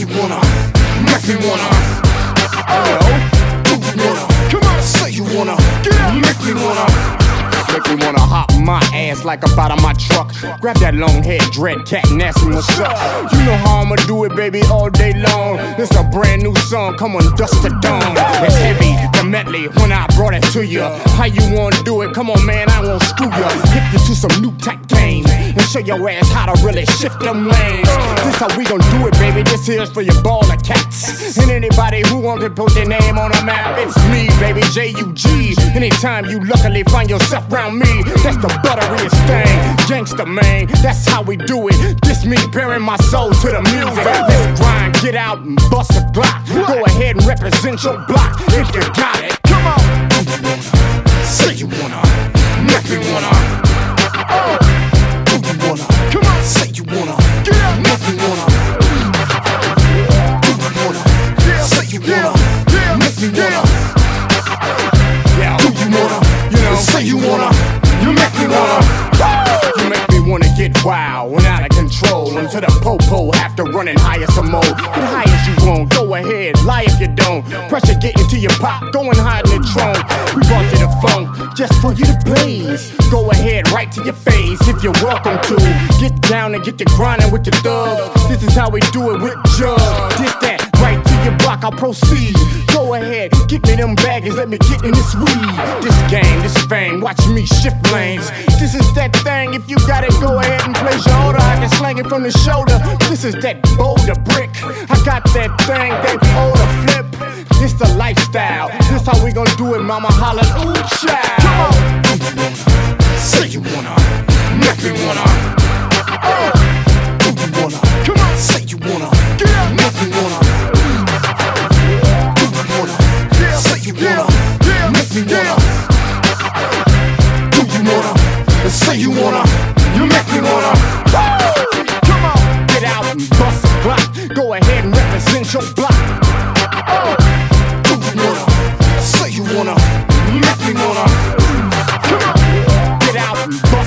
wanna, make me wanna. Do you wanna, come on, say you wanna, make me wanna. Make me wanna hop my ass like up out of my truck. Grab that long head dread cat and ask me what's up. You know how I'ma do it, baby, all day long. This a brand new song, come on, dust to dawn. It's heavy, the medley, when I brought it to you. How you wanna do it? Come on, man, I won't screw you. Hip you to some new type games and show your ass how to really shift them lanes. This how we gon' do it, baby. This here's for your ball of cats. And anybody who wants to put their name on a map, it's me, baby, J-U-G. Anytime you luckily find yourself around me, that's the butteriest thing. Gangsta, man, that's how we do it. This me bearing my soul to the music. Let's grind, get out and bust a Glock. Go ahead and represent your block if you got it. Come on. Say you wanna, make me wanna. Do you wanna, come on, say you wanna, make me wanna. Do you wanna, say you wanna, make me wanna. Yeah, do you wanna, you know, say you wanna, you make me wanna. You make me wanna get wild and out of control until the po-po have to run and hire some more. Get high as you want, go ahead, lie if you don't. Pressure get into your pop, go and hide in the trunk. We brought you the funk just for you to blaze. Go ahead, right to your face if you're welcome to. Get down and get to grinding with the thugs. This is how we do it with Jug. This that, right to your block, I'll proceed. Go ahead, get me them baggies, let me get in this weed. This game, this fame, watch me shift lanes. This is that thing, if you got it, go ahead and place your order. I can slang it from the shoulder. This is that boulder brick. I got that thing, that older flip. This the lifestyle. This how we gon' do it, mama holla, ooh child. Come on. Say you wanna, make me wanna. Do you wanna, come on, say you wanna, make me wanna. Do you wanna, say you wanna, make me wanna. Do you wanna, say you wanna, you make me wanna. Come on, get out and bust a block. Go ahead and represent your block. Do you wanna, say you wanna, make me wanna. Come on, get out and bust